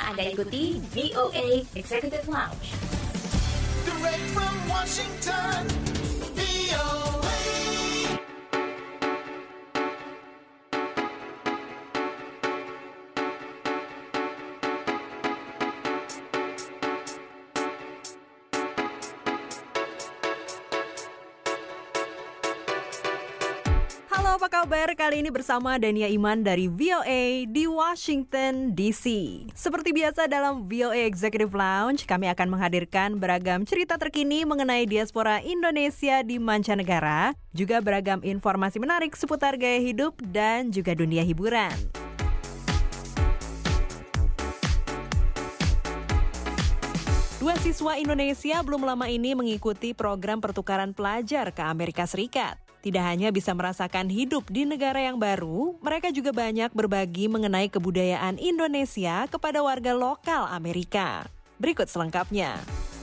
Anda ikuti VOA Executive Lounge. Direct from Washington, VOA. Halo, apa kabar? Kali ini bersama Dania Iman dari VOA di Washington DC. Seperti biasa dalam VOA Executive Lounge, kami akan menghadirkan beragam cerita terkini mengenai diaspora Indonesia di mancanegara, juga beragam informasi menarik seputar gaya hidup dan juga dunia hiburan. Dua siswa Indonesia belum lama ini mengikuti program pertukaran pelajar ke Amerika Serikat. Tidak hanya bisa merasakan hidup di negara yang baru, mereka juga banyak berbagi mengenai kebudayaan Indonesia kepada warga lokal Amerika. Berikut selengkapnya.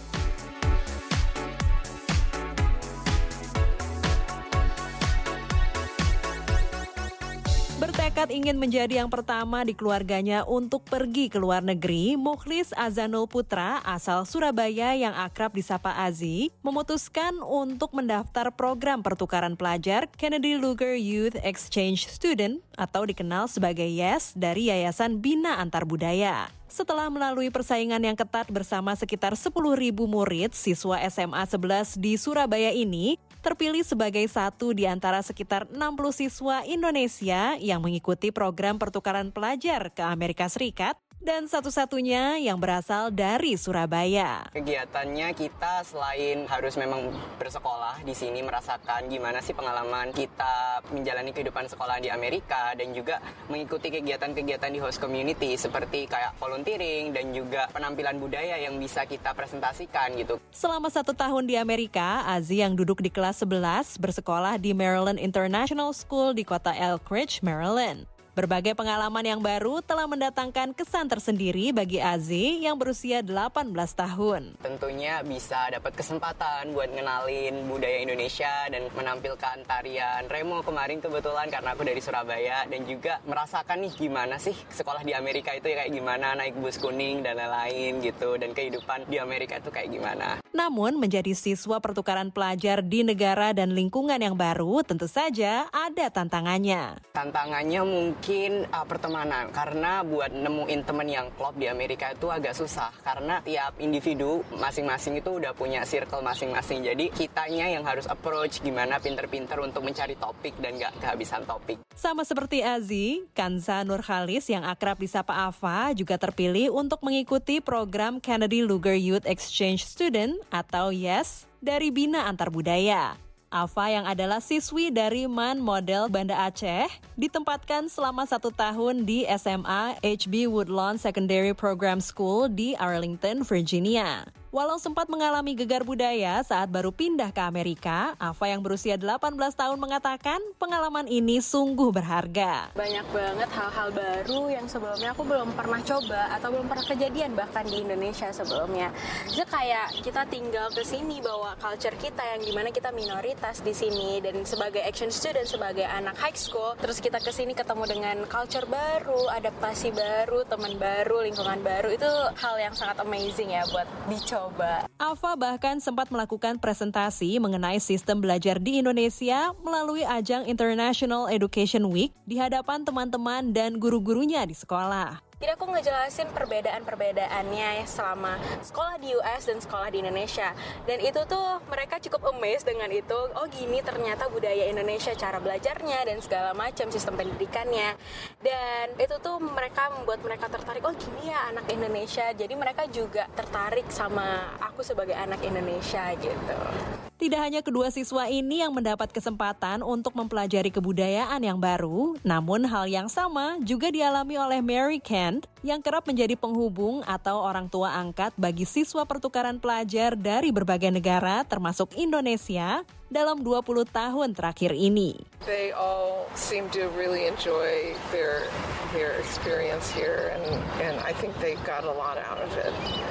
Bertekad ingin menjadi yang pertama di keluarganya untuk pergi ke luar negeri, Mukhlis Azanul Putra asal Surabaya yang akrab disapa Azi, memutuskan untuk mendaftar program pertukaran pelajar Kennedy Lugar Youth Exchange Student atau dikenal sebagai YES dari Yayasan Bina Antar Budaya. Setelah melalui persaingan yang ketat bersama sekitar 10.000 murid, siswa SMA 11 di Surabaya ini terpilih sebagai satu di antara sekitar 60 siswa Indonesia yang mengikuti program pertukaran pelajar ke Amerika Serikat dan satu-satunya yang berasal dari Surabaya. Kegiatannya kita selain harus memang bersekolah di sini, merasakan gimana sih pengalaman kita menjalani kehidupan sekolah di Amerika dan juga mengikuti kegiatan-kegiatan di host community seperti kayak volunteering dan juga penampilan budaya yang bisa kita presentasikan gitu. Selama 1 tahun di Amerika, Azi yang duduk di kelas 11 bersekolah di Maryland International School di kota Elkridge, Maryland. Berbagai pengalaman yang baru telah mendatangkan kesan tersendiri bagi Azi yang berusia 18 tahun. Tentunya bisa dapat kesempatan buat ngenalin budaya Indonesia dan menampilkan tarian Remo kemarin kebetulan karena aku dari Surabaya dan juga merasakan nih gimana sih sekolah di Amerika itu kayak gimana, naik bus kuning dan lain-lain gitu, dan kehidupan di Amerika itu kayak gimana. Namun menjadi siswa pertukaran pelajar di negara dan lingkungan yang baru tentu saja ada tantangannya. Tantangannya mungkin pertemanan, karena buat nemuin teman yang klop di Amerika itu agak susah karena tiap individu masing-masing itu udah punya circle masing-masing, jadi kitanya yang harus approach gimana pinter-pinter untuk mencari topik dan gak kehabisan topik. Sama seperti Azi, Kanza Nurhalis yang akrab disapa Ava juga terpilih untuk mengikuti program Kennedy Lugar Youth Exchange Student atau YES dari Bina Antar Budaya. Ava yang adalah siswi dari MAN Model Banda Aceh ditempatkan selama 1 tahun di SMA HB Woodlawn Secondary Program School di Arlington, Virginia. Walau sempat mengalami gegar budaya saat baru pindah ke Amerika, Ava yang berusia 18 tahun mengatakan pengalaman ini sungguh berharga. Banyak banget hal-hal baru yang sebelumnya aku belum pernah coba atau belum pernah kejadian bahkan di Indonesia sebelumnya. Jadi kayak kita tinggal ke sini bawa culture kita yang dimana kita minoritas di sini, dan sebagai action student, sebagai anak high school, terus kita ke sini ketemu dengan culture baru, adaptasi baru, teman baru, lingkungan baru, itu hal yang sangat amazing ya buat dicoba. Ava bahkan sempat melakukan presentasi mengenai sistem belajar di Indonesia melalui ajang International Education Week di hadapan teman-teman dan guru-gurunya di sekolah. Jadi aku ngejelasin perbedaan-perbedaannya selama sekolah di US dan sekolah di Indonesia. Dan itu tuh mereka cukup amazed dengan itu. Oh gini ternyata budaya Indonesia, cara belajarnya dan segala macam sistem pendidikannya. Dan itu tuh membuat mereka tertarik. Oh gini ya anak Indonesia. Jadi mereka juga tertarik sama aku sebagai anak Indonesia gitu. Tidak hanya kedua siswa ini yang mendapat kesempatan untuk mempelajari kebudayaan yang baru, namun hal yang sama juga dialami oleh Mary Kent yang kerap menjadi penghubung atau orang tua angkat bagi siswa pertukaran pelajar dari berbagai negara termasuk Indonesia dalam 20 tahun terakhir ini. They all seem to really enjoy their experience here and I think they got a lot out of it.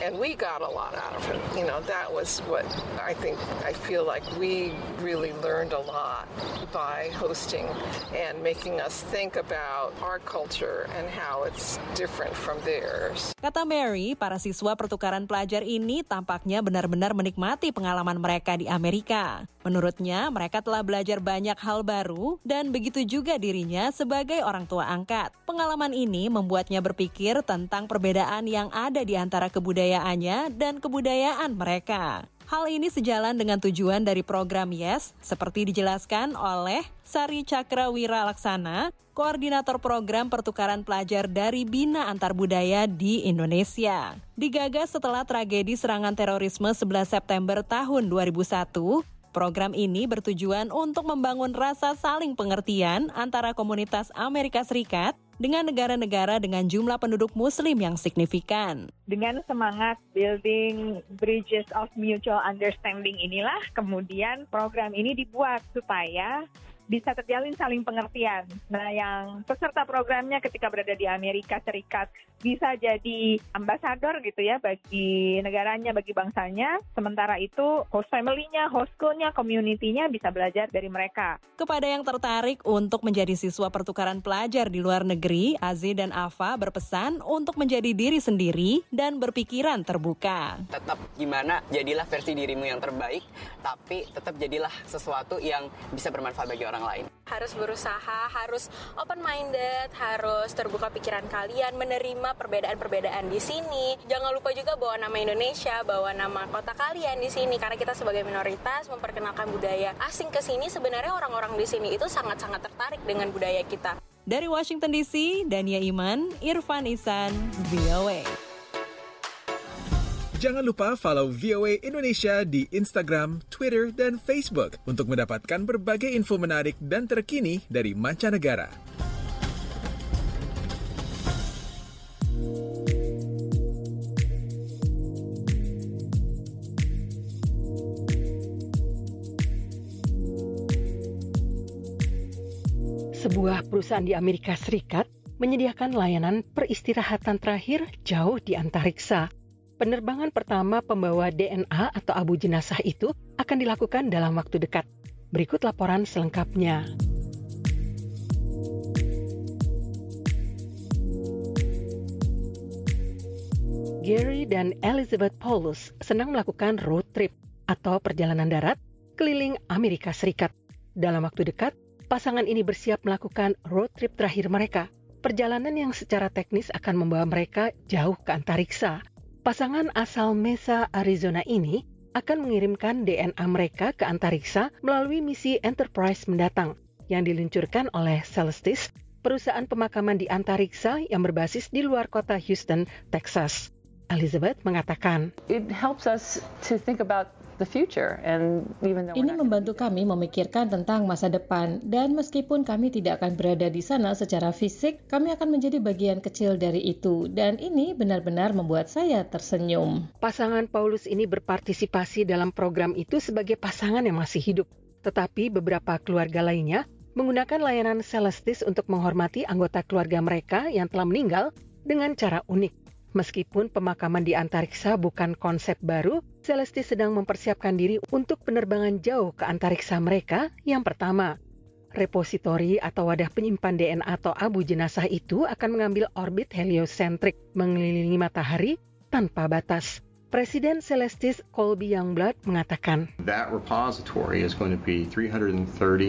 And we got a lot out of it. That was what I feel like we really learned a lot by hosting and making us think about our culture and how it's different from theirs. Kata Mary, para siswa pertukaran pelajar ini tampaknya benar-benar menikmati pengalaman mereka di Amerika. Menurutnya, mereka telah belajar banyak hal baru dan begitu juga dirinya sebagai orang tua angkat. Pengalaman ini membuatnya berpikir tentang perbedaan yang ada di antara kebudayaannya dan kebudayaan mereka. Hal ini sejalan dengan tujuan dari program YES, seperti dijelaskan oleh Sari Cakrawira Laksana, koordinator program pertukaran pelajar dari Bina Antar Budaya di Indonesia. Digagas setelah tragedi serangan terorisme 11 September tahun 2001, program ini bertujuan untuk membangun rasa saling pengertian antara komunitas Amerika Serikat dengan negara-negara dengan jumlah penduduk muslim yang signifikan. Dengan semangat building bridges of mutual understanding inilah kemudian program ini dibuat supaya bisa terjalin saling pengertian. Nah, yang peserta programnya ketika berada di Amerika Serikat bisa jadi ambasador gitu ya bagi negaranya, bagi bangsanya. Sementara itu host family-nya, host school-nya, community-nya bisa belajar dari mereka. Kepada yang tertarik untuk menjadi siswa pertukaran pelajar di luar negeri, Azi dan Ava berpesan untuk menjadi diri sendiri dan berpikiran terbuka. Tetap gimana, jadilah versi dirimu yang terbaik, tapi tetap jadilah sesuatu yang bisa bermanfaat bagi orang lain. Harus berusaha, harus open-minded, harus terbuka pikiran kalian, menerima perbedaan-perbedaan di sini. Jangan lupa juga bawa nama Indonesia, bawa nama kota kalian di sini, karena kita sebagai minoritas memperkenalkan budaya asing ke sini. Sebenarnya orang-orang di sini itu sangat-sangat tertarik dengan budaya kita. Dari Washington DC, Dania Iman, Irfan Ihsan, VOA. Jangan lupa follow VOA Indonesia di Instagram, Twitter, dan Facebook untuk mendapatkan berbagai info menarik dan terkini dari mancanegara. Sebuah perusahaan di Amerika Serikat menyediakan layanan peristirahatan terakhir jauh di antariksa. Penerbangan pertama pembawa DNA atau abu jenazah itu akan dilakukan dalam waktu dekat. Berikut laporan selengkapnya. Gary dan Elizabeth Paulus senang melakukan road trip atau perjalanan darat keliling Amerika Serikat. Dalam waktu dekat, pasangan ini bersiap melakukan road trip terakhir mereka. Perjalanan yang secara teknis akan membawa mereka jauh ke antariksa. Pasangan asal Mesa, Arizona ini akan mengirimkan DNA mereka ke antariksa melalui misi Enterprise mendatang yang diluncurkan oleh Celestis, perusahaan pemakaman di antariksa yang berbasis di luar kota Houston, Texas. Elizabeth mengatakan, It helps us to think about the future, and even though ini membantu kami memikirkan tentang masa depan, dan meskipun kami tidak akan berada di sana secara fisik, kami akan menjadi bagian kecil dari itu, dan ini benar-benar membuat saya tersenyum. Pasangan Paulus ini berpartisipasi dalam program itu sebagai pasangan yang masih hidup, tetapi beberapa keluarga lainnya menggunakan layanan Celestis untuk menghormati anggota keluarga mereka yang telah meninggal dengan cara unik. Meskipun pemakaman di antariksa bukan konsep baru, Celestis sedang mempersiapkan diri untuk penerbangan jauh ke antariksa mereka yang pertama. Repositori atau wadah penyimpan DNA atau abu jenazah itu akan mengambil orbit heliosentrik mengelilingi matahari tanpa batas. Presiden Celestis Colby Youngblood mengatakan, That repository is going to be 330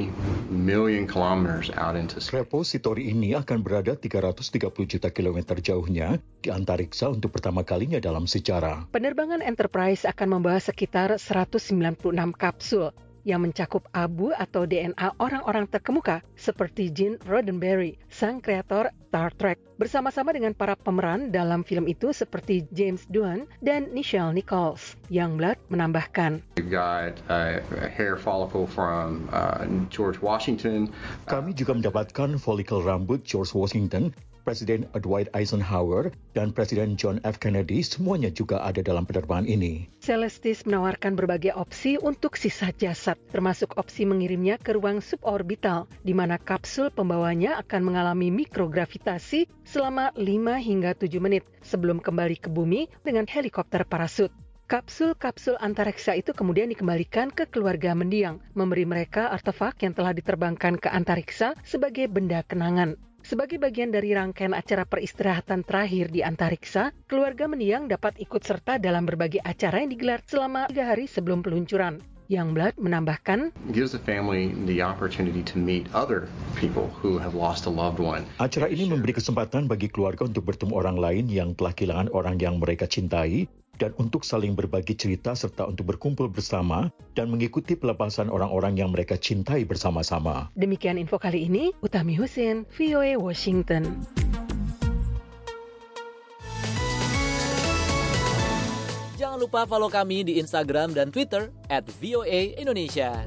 million kilometers out into space. Repositori ini akan berada 330 juta kilometer jauhnya di antariksa untuk pertama kalinya dalam sejarah. Penerbangan Enterprise akan membawa sekitar 196 kapsul yang mencakup abu atau DNA orang-orang terkemuka seperti Gene Roddenberry, sang kreator Star Trek, bersama-sama dengan para pemeran dalam film itu seperti James Doohan dan Nichelle Nichols. Youngblood menambahkan, We got a hair follicle from George Washington. Kami juga mendapatkan folikel rambut George Washington Presiden Dwight Eisenhower, dan Presiden John F. Kennedy semuanya juga ada dalam penerbangan ini. Celestis menawarkan berbagai opsi untuk sisa jasad, termasuk opsi mengirimnya ke ruang suborbital, di mana kapsul pembawanya akan mengalami mikrogravitasi selama 5 hingga 7 menit sebelum kembali ke bumi dengan helikopter parasut. Kapsul-kapsul antariksa itu kemudian dikembalikan ke keluarga mendiang, memberi mereka artefak yang telah diterbangkan ke antariksa sebagai benda kenangan. Sebagai bagian dari rangkaian acara peristirahatan terakhir di antariksa, keluarga mendiang dapat ikut serta dalam berbagai acara yang digelar selama 3 hari sebelum peluncuran. Youngblood menambahkan, gives the family the opportunity to meet other people who have lost a loved one. Acara ini memberi kesempatan bagi keluarga untuk bertemu orang lain yang telah kehilangan orang yang mereka cintai, dan untuk saling berbagi cerita serta untuk berkumpul bersama dan mengikuti pelepasan orang-orang yang mereka cintai bersama-sama. Demikian info kali ini, Utami Husin, VOA Washington. Jangan lupa follow kami di Instagram dan Twitter @VOA_Indonesia.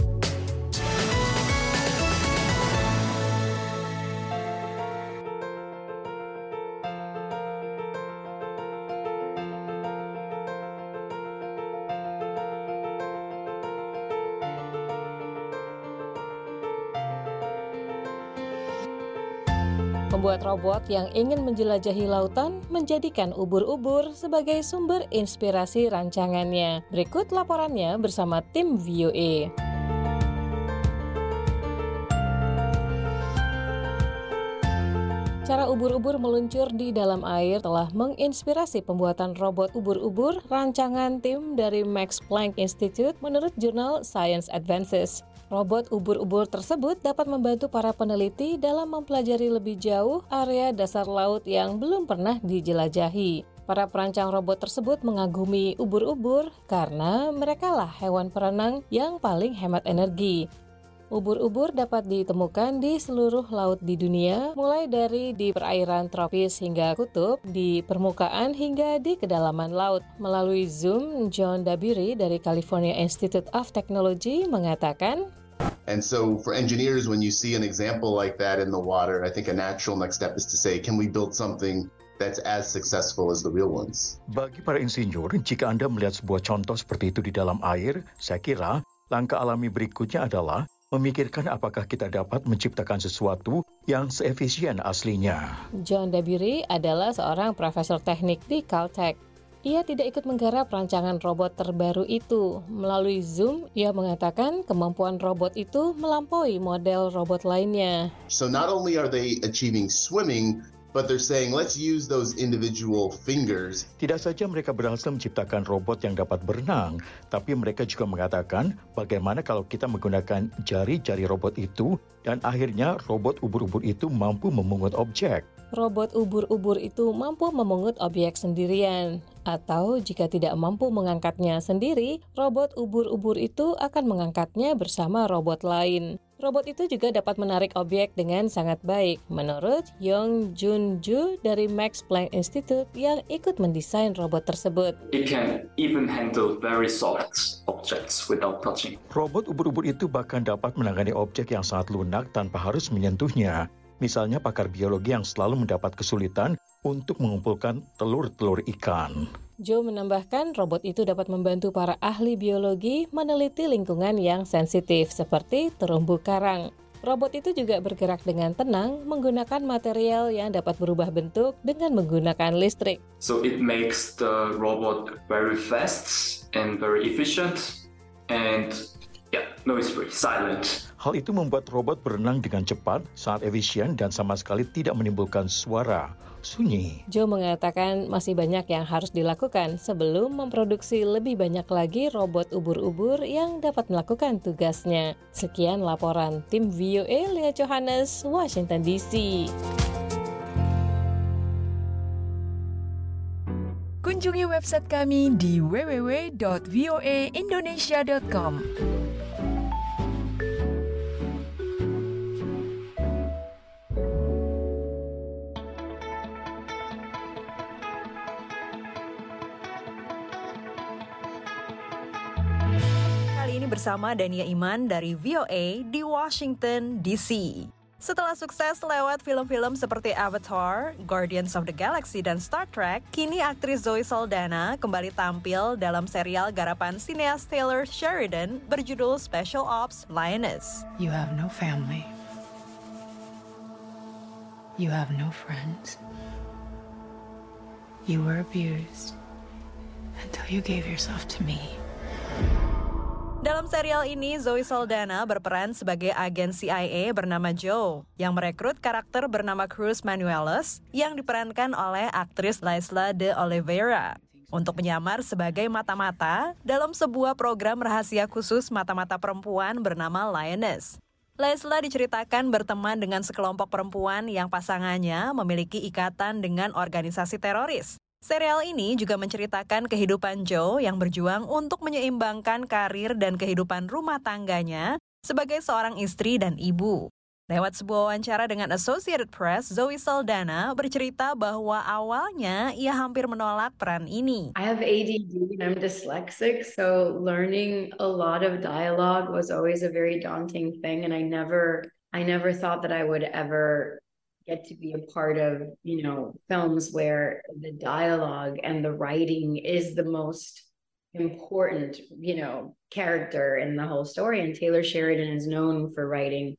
Membuat robot yang ingin menjelajahi lautan menjadikan ubur-ubur sebagai sumber inspirasi rancangannya. Berikut laporannya bersama tim VOA. Cara ubur-ubur meluncur di dalam air telah menginspirasi pembuatan robot ubur-ubur rancangan tim dari Max Planck Institute menurut jurnal Science Advances. Robot ubur-ubur tersebut dapat membantu para peneliti dalam mempelajari lebih jauh area dasar laut yang belum pernah dijelajahi. Para perancang robot tersebut mengagumi ubur-ubur karena merekalah hewan perenang yang paling hemat energi. Ubur-ubur dapat ditemukan di seluruh laut di dunia, mulai dari di perairan tropis hingga kutub, di permukaan hingga di kedalaman laut. Melalui Zoom, John Dabiri dari California Institute of Technology mengatakan, and so for engineers, when you see an example like that in the water, I think a natural next step is to say, can we build something that's as successful as the real ones? Bagi para insinyur, jika Anda melihat sebuah contoh seperti itu di dalam air, saya kira langkah alami berikutnya adalah memikirkan apakah kita dapat menciptakan sesuatu yang seefisien aslinya. John Dabiri adalah seorang profesor teknik di Caltech. Ia tidak ikut menggarap rancangan robot terbaru itu. Melalui Zoom, ia mengatakan kemampuan robot itu melampaui model robot lainnya. So not only are they achieving swimming, but they're saying, let's use those individual fingers. Tidak saja mereka berhasil menciptakan robot yang dapat berenang, tapi mereka juga mengatakan bagaimana kalau kita menggunakan jari-jari robot itu dan akhirnya robot ubur-ubur itu mampu memungut objek. Robot ubur-ubur itu mampu memungut objek sendirian. Atau jika tidak mampu mengangkatnya sendiri, robot ubur-ubur itu akan mengangkatnya bersama robot lain. Robot itu juga dapat menarik objek dengan sangat baik, menurut Yong Jun Ju dari Max Planck Institute yang ikut mendesain robot tersebut. It can even handle very soft objects without touching. Robot ubur-ubur itu bahkan dapat menangani objek yang sangat lunak tanpa harus menyentuhnya. Misalnya pakar biologi yang selalu mendapat kesulitan untuk mengumpulkan telur-telur ikan. Joe menambahkan robot itu dapat membantu para ahli biologi meneliti lingkungan yang sensitif seperti terumbu karang. Robot itu juga bergerak dengan tenang menggunakan material yang dapat berubah bentuk dengan menggunakan listrik. So it makes the robot very fast and very efficient and noise-free, silent. Hal itu membuat robot berenang dengan cepat, sangat efisien dan sama sekali tidak menimbulkan suara. Sunyi. Joe mengatakan masih banyak yang harus dilakukan sebelum memproduksi lebih banyak lagi robot ubur-ubur yang dapat melakukan tugasnya. Sekian laporan tim VOA Leah Johannes, Washington DC. Kunjungi website kami di www.voaindonesia.com. Kali ini bersama Dania Iman dari VOA di Washington DC. Setelah sukses lewat film-film seperti Avatar, Guardians of the Galaxy, dan Star Trek, kini aktris Zoe Saldana kembali tampil dalam serial garapan sineas Taylor Sheridan berjudul Special Ops Lioness. You have no family. You have no friends. You were abused until you gave yourself to me. Dalam serial ini, Zoe Saldana berperan sebagai agen CIA bernama Joe yang merekrut karakter bernama Cruz Manuelos yang diperankan oleh aktris Laisla de Oliveira untuk menyamar sebagai mata-mata dalam sebuah program rahasia khusus mata-mata perempuan bernama Lioness. Laisla diceritakan berteman dengan sekelompok perempuan yang pasangannya memiliki ikatan dengan organisasi teroris. Serial ini juga menceritakan kehidupan Joe yang berjuang untuk menyeimbangkan karir dan kehidupan rumah tangganya sebagai seorang istri dan ibu. Lewat sebuah wawancara dengan Associated Press, Zoe Saldana bercerita bahwa awalnya ia hampir menolak peran ini. I have ADD and I'm dyslexic, so learning a lot of dialogue was always a very daunting thing, and I never thought that I would ever get to be a part of, films where the dialogue and the writing is the most important, character in the whole story. And Taylor Sheridan is known for writing.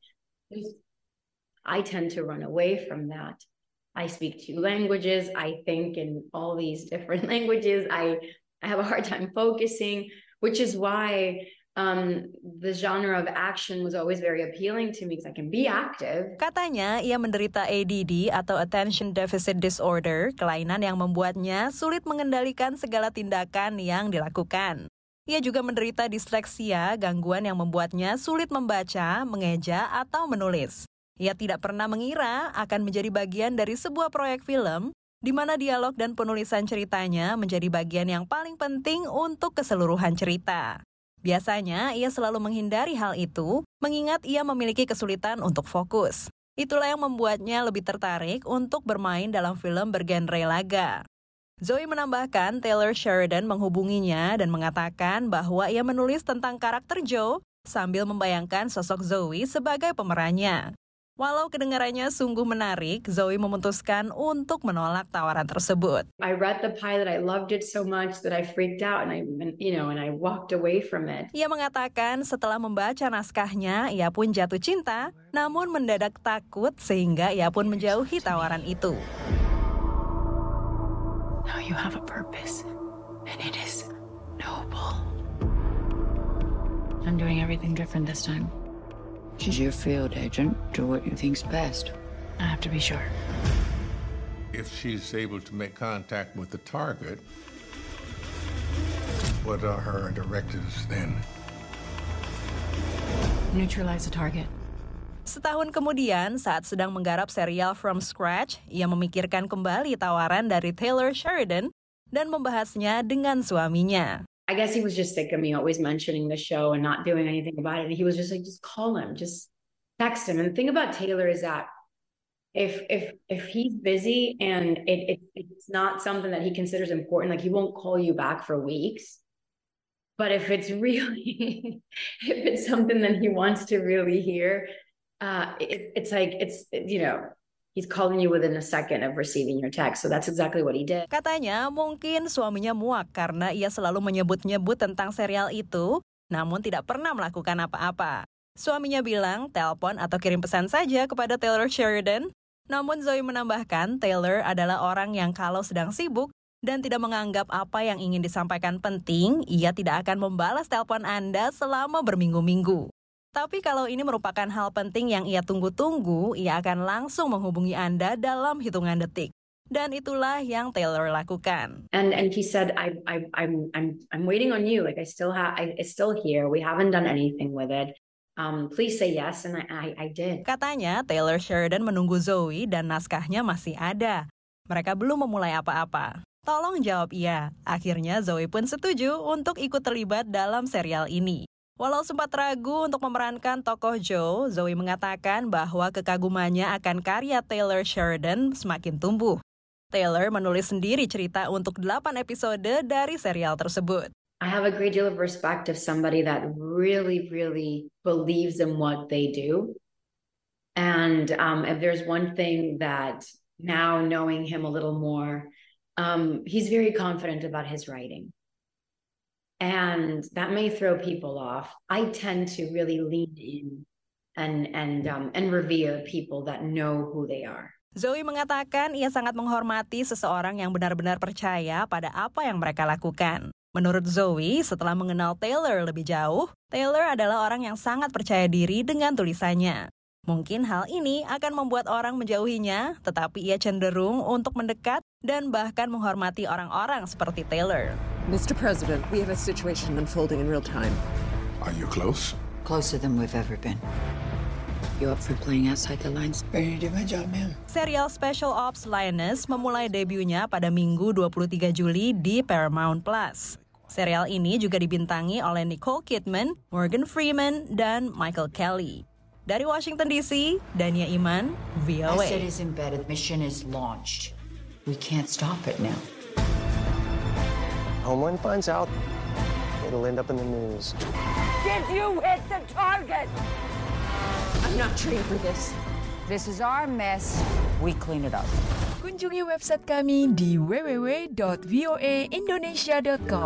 I tend to run away from that. I speak 2 languages. I think in all these different languages. I have a hard time focusing, which is why the genre of action was always very appealing to me because I can be active. Katanya ia menderita ADD atau Attention Deficit Disorder, kelainan yang membuatnya sulit mengendalikan segala tindakan yang dilakukan. Ia juga menderita disleksia, gangguan yang membuatnya sulit membaca, mengeja, atau menulis. Ia tidak pernah mengira akan menjadi bagian dari sebuah proyek film di mana dialog dan penulisan ceritanya menjadi bagian yang paling penting untuk keseluruhan cerita. Biasanya, ia selalu menghindari hal itu, mengingat ia memiliki kesulitan untuk fokus. Itulah yang membuatnya lebih tertarik untuk bermain dalam film bergenre laga. Zoe menambahkan Taylor Sheridan menghubunginya dan mengatakan bahwa ia menulis tentang karakter Joe sambil membayangkan sosok Zoe sebagai pemerannya. Walau kedengarannya sungguh menarik, Zoe memutuskan untuk menolak tawaran tersebut. I read the pilot, I loved it so much that I freaked out and I walked away from it. Ia mengatakan setelah membaca naskahnya, ia pun jatuh cinta, namun mendadak takut sehingga ia pun menjauhi tawaran itu. Now you have a purpose, and it is noble. I'm doing everything different this time. She's your field agent. Do what you think's best. I have to be sure. If she's able to make contact with the target, what are her directives then? Neutralize the target. Setahun kemudian, saat sedang menggarap serial From Scratch, ia memikirkan kembali tawaran dari Taylor Sheridan dan membahasnya dengan suaminya. I guess he was just sick of me always mentioning the show and not doing anything about it. And he was just like, just call him, just text him. And the thing about Taylor is that if he's busy and it's not something that he considers important, like he won't call you back for weeks. But if it's really, if it's something that he wants to really hear, it's he's calling you within a second of receiving your text. So that's exactly what he did. Katanya mungkin suaminya muak karena ia selalu menyebut-nyebut tentang serial itu, namun tidak pernah melakukan apa-apa. Suaminya bilang telepon atau kirim pesan saja kepada Taylor Sheridan. Namun Zoe menambahkan Taylor adalah orang yang kalau sedang sibuk dan tidak menganggap apa yang ingin disampaikan penting, ia tidak akan membalas telepon Anda selama berminggu-minggu. Tapi kalau ini merupakan hal penting yang ia tunggu-tunggu, ia akan langsung menghubungi Anda dalam hitungan detik. Dan itulah yang Taylor lakukan. And he said, I'm waiting on you. Like it's still here. We haven't done anything with it. Please say yes. And I did. Katanya Taylor Sheridan menunggu Zoe dan naskahnya masih ada. Mereka belum memulai apa-apa. Tolong jawab iya. Akhirnya Zoe pun setuju untuk ikut terlibat dalam serial ini. Walau sempat ragu untuk memerankan tokoh Joe, Zoe mengatakan bahwa kekagumannya akan karya Taylor Sheridan semakin tumbuh. Taylor menulis sendiri cerita untuk 8 episode dari serial tersebut. I have a great deal of respect of somebody that really, really believes in what they do. And if there's one thing that now knowing him a little more, he's very confident about his writing. And that may throw people off. I tend to really lean in and revere people that know who they are. Zoe mengatakan ia sangat menghormati seseorang yang benar-benar percaya pada apa yang mereka lakukan. Menurut Zoe, setelah mengenal Taylor lebih jauh, Taylor adalah orang yang sangat percaya diri dengan tulisannya. Mungkin hal ini akan membuat orang menjauhinya, tetapi ia cenderung untuk mendekat dan bahkan menghormati orang-orang seperti Taylor. Mr. President, we have a situation unfolding in real time. Are you close? Closer than we've ever been. You up for playing outside the lines? Ready to do my job, ma'am. Serial Special Ops Lioness memulai debunya pada Minggu 23 Juli di Paramount+. Serial ini juga dibintangi oleh Nicole Kidman, Morgan Freeman, dan Michael Kelly. Dari Washington DC, Dania Iman, VOA. Asset is embedded. Mission is launched. We can't stop it now. Homeland finds out, it'll end up in the news. Did you hit the target? I'm not trained for this. This is our mess. We clean it up. Kunjungi website kami di www.voaindonesia.com.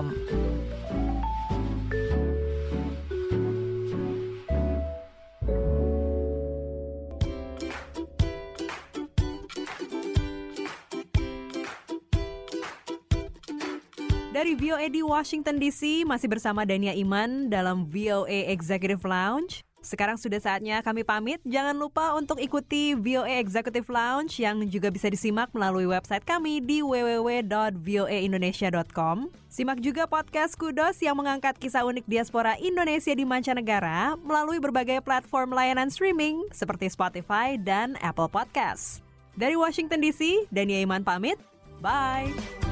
Dari VOA di Washington DC, masih bersama Dania Iman dalam VOA Executive Lounge. Sekarang sudah saatnya kami pamit. Jangan lupa untuk ikuti VOA Executive Lounge yang juga bisa disimak melalui website kami di www.voaindonesia.com. Simak juga podcast Kudos yang mengangkat kisah unik diaspora Indonesia di mancanegara melalui berbagai platform layanan streaming seperti Spotify dan Apple Podcasts. Dari Washington DC, Dania Iman pamit. Bye!